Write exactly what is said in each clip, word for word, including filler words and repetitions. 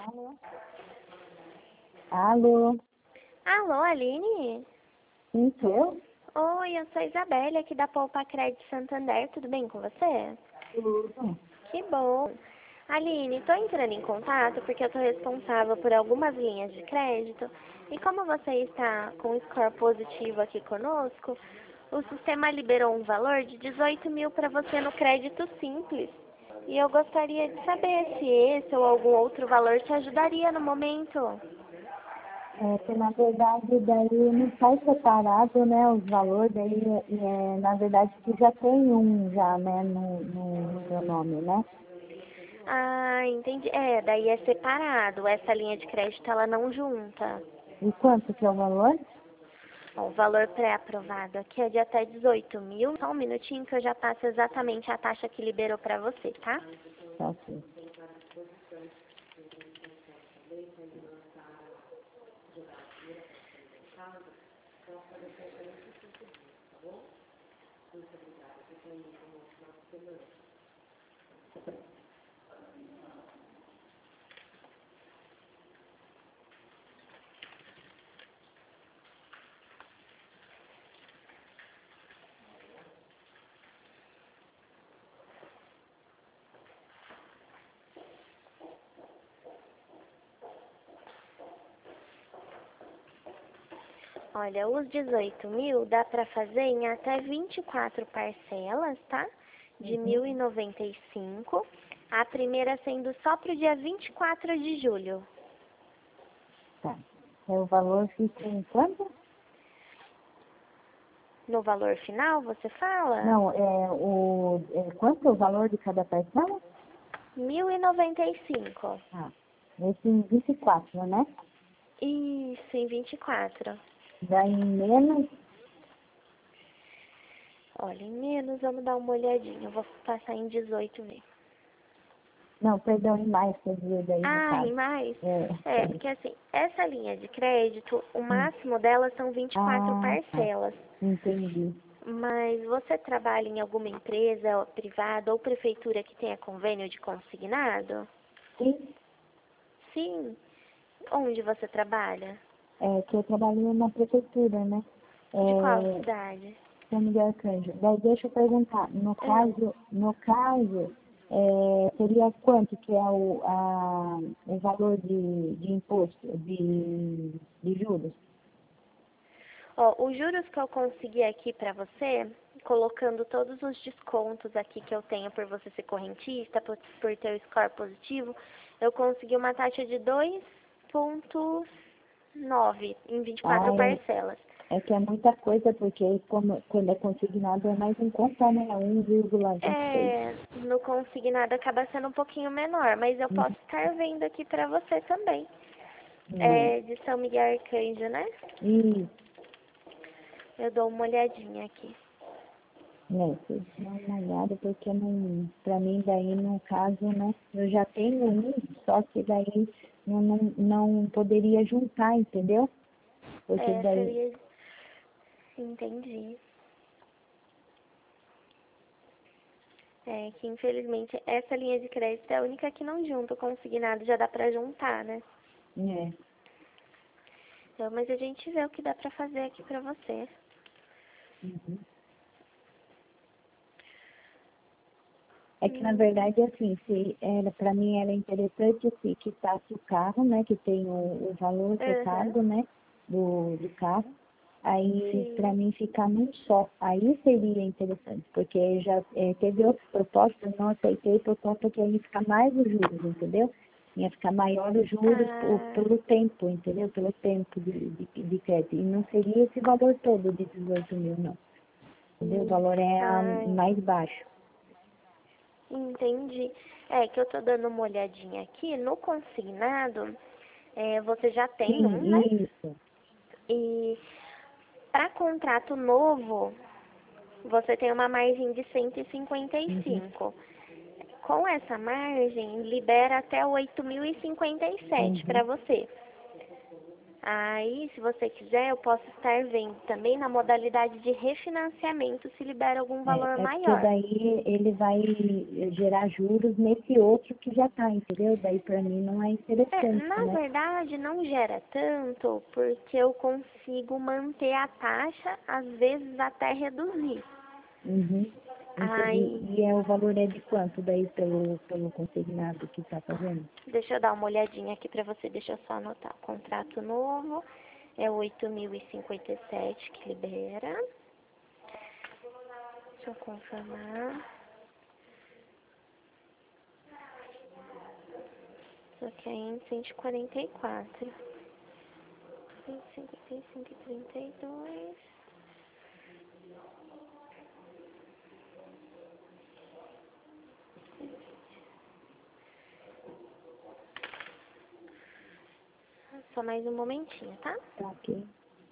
Alô? Alô? Alô, Aline? Sim, sou eu? Oi, eu sou a Isabelle, aqui da Poupa Crédito Santander. Tudo bem com você? Tudo. Que bom. Aline, estou entrando em contato porque eu estou responsável por algumas linhas de crédito. E como você está com score positivo aqui conosco, o sistema liberou um valor de dezoito mil para você no crédito simples. E eu gostaria de saber se esse ou algum outro valor te ajudaria no momento. É que na verdade daí não sai separado, né, os valores, daí é, na verdade que já tem um já, né, no, no, no meu nome, né? Ah, entendi. É, daí é separado. Essa linha de crédito ela não junta. E quanto que é o valor? Bom, o valor pré-aprovado aqui é de até dezoito mil. Só um minutinho que eu já passo exatamente a taxa que liberou para você, tá? Tá ok. Olha, os dezoito mil dá para fazer em até vinte e quatro parcelas, tá? De Uhum. mil e noventa e cinco. A primeira sendo só para o dia vinte e quatro de julho. Tá. É o valor fica em quanto? No valor final, você fala? Não, é o é, quanto é o valor de cada parcela? mil e noventa e cinco. Ah, esse em vinte e quatro, né? Isso, em vinte e quatro. Daí menos. Olha, em menos, vamos dar uma olhadinha. Eu vou passar em dezoito mil. Não, perdão, em mais, quer dizer, daí no Ah, caso. e mais? É, É, é. porque assim, essa linha de crédito, o Hum. máximo dela são vinte e quatro Ah, tá. parcelas. Entendi. Mas você trabalha em alguma empresa ou privada ou prefeitura que tenha convênio de consignado? Sim, Sim. Onde você trabalha? é que eu trabalho na prefeitura, né? De qual É, cidade? São Miguel Arcanjo. Daí deixa eu perguntar, no Hum. caso, no caso, é, seria quanto que é o, a, o valor de, de imposto, de, de juros? Ó, os juros que eu consegui aqui pra você, colocando todos os descontos aqui que eu tenho por você ser correntista, por, por ter o score positivo, eu consegui uma taxa de dois vírgula nove em vinte e Ah, quatro parcelas. é, é que é muita coisa, porque como, quando é consignado é mais em conta, né? um vírgula vinte e seis. É, no consignado acaba sendo um pouquinho menor, mas eu Uhum. posso estar vendo aqui pra você também. É. É de São Miguel Arcanjo, né? E, Eu dou uma olhadinha aqui. né, vocês dão uma olhada, porque não, pra mim daí no caso, né, eu já tenho um, só que daí não, não, não poderia juntar, entendeu? Porque É, daí, seria... Entendi. É que infelizmente essa linha de crédito é a única que não junta, o consignado já dá pra juntar, né? é, Então, mas a gente vê o que dá pra fazer aqui pra você. uhum. É que na Hum, verdade, assim, se era, pra mim era interessante se quitasse o carro, né, que tem o, o valor que eu Aham, pago, né, do, do carro, aí para sim. mim ficar num só, aí seria interessante, porque já é, teve outras propostas, não aceitei proposta que aí fica mais os juros, entendeu? Ia ficar maior os juros por, Ah, pelo tempo, entendeu? Pelo tempo de, de, de crédito. E não seria esse valor todo de dezoito mil, não. Entendeu? O valor é ah, ah, mais baixo. entendi. É que eu tô dando uma olhadinha aqui, no consignado, é, você já tem um, né? Sim, isso. E para contrato novo, você tem uma margem de cento e cinquenta e Uhum. cinco. Com essa margem, libera até oito mil e cinquenta e sete Uhum. para você. Aí, se você quiser, eu posso estar vendo também na modalidade de refinanciamento se libera algum valor É, é porque maior. daí ele vai gerar juros nesse outro que já tá, entendeu? Daí pra mim não é É, interessante, na né? verdade, não gera tanto, porque eu consigo manter a taxa, às vezes até reduzir. Uhum. Então, Aí, e, e é, o valor é de quanto daí pelo, pelo consignado que tá fazendo? deixa eu dar uma olhadinha aqui pra você, deixa eu só anotar. O contrato novo é oito mil e cinquenta e sete que libera. Deixa eu confirmar. Isso aqui é em cento e quarenta e quatro. cento e cinquenta e cinco e trinta e dois. Só mais um momentinho, tá? Tá ok.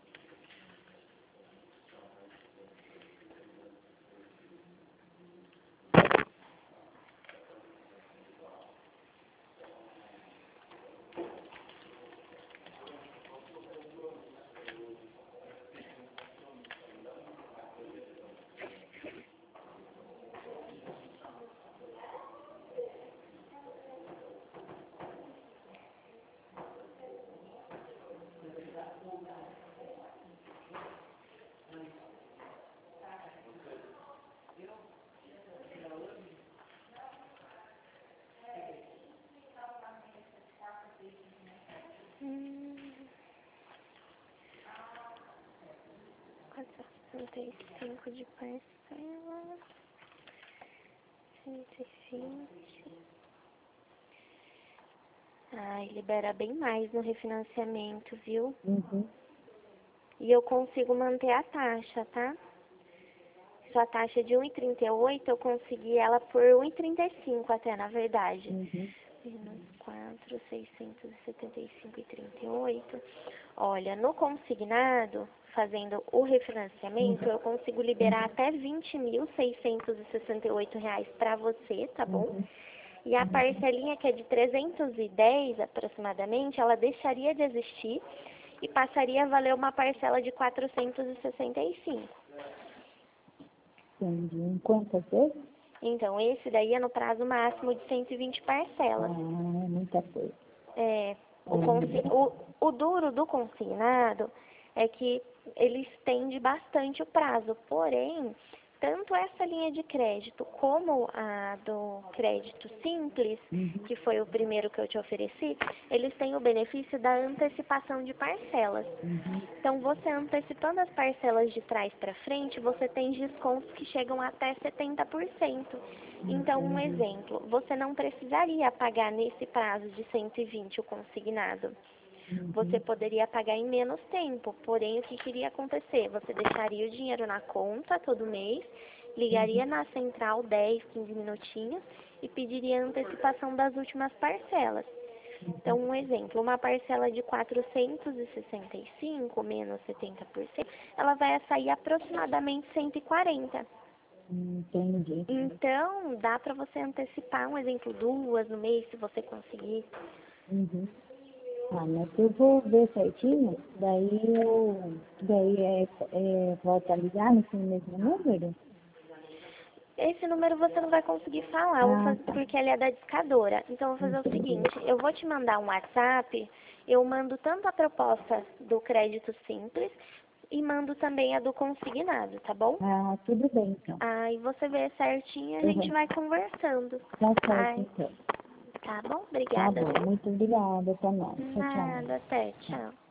Hum, quatrocentos e sessenta e cinco de parcela. cento e vinte. Ai, libera bem mais no refinanciamento, viu? Uhum. E eu consigo manter a taxa, tá? Sua taxa de um e trinta e oito, eu consegui ela por um e trinta e cinco até, na verdade. Uhum. Menos quatro, seiscentos e setenta e cinco e trinta e oito. Olha, no consignado, fazendo o refinanciamento, eu consigo liberar até vinte mil seiscentos e sessenta e oito reais para você, tá bom? Uhum. E a parcelinha, que é de trezentos e dez aproximadamente, ela deixaria de existir e passaria a valer uma parcela de quatrocentos e sessenta e cinco. Entendi. Em quantas vezes? Então, esse daí é no prazo máximo de cento e vinte Ah, parcelas. é muita coisa. É, o, consi- Uhum. o, o duro do consignado é que ele estende bastante o prazo, porém, tanto essa linha de crédito como a do crédito simples, Uhum. que foi o primeiro que eu te ofereci, eles têm o benefício da antecipação de parcelas. Uhum. Então, você antecipando as parcelas de trás para frente, você tem descontos que chegam até setenta por cento. Então, um Entendi. exemplo, você não precisaria pagar nesse prazo de cento e vinte o consignado. Você Uhum. poderia pagar em menos tempo, porém, o que queria acontecer? Você deixaria o dinheiro na conta todo mês, ligaria Uhum. na central dez, quinze minutinhos e pediria a antecipação das últimas parcelas. Então, um exemplo, uma parcela de quatrocentos e sessenta e cinco menos setenta por cento, ela vai sair aproximadamente cento e quarenta. Entendi. Então, dá para você antecipar, um exemplo, duas no mês, se você conseguir. Uhum. Ah, mas eu vou ver certinho, daí eu, daí é, é, volta a ligar nesse mesmo número? Esse número você não vai conseguir falar, eu vou Ah, fazer, tá. porque ele é da discadora. Então, eu vou fazer o Entendi. seguinte, eu vou te mandar um WhatsApp, eu mando tanto a proposta do crédito simples e mando também a do consignado, tá bom? Ah, tudo bem então. Aí você vê certinho e a gente Uhum. vai conversando. Tá certo Ai, então. tá bom? Tá Obrigada, bom, viu? muito obrigada, até mais. Tchau, tchau. Nada, até, tchau.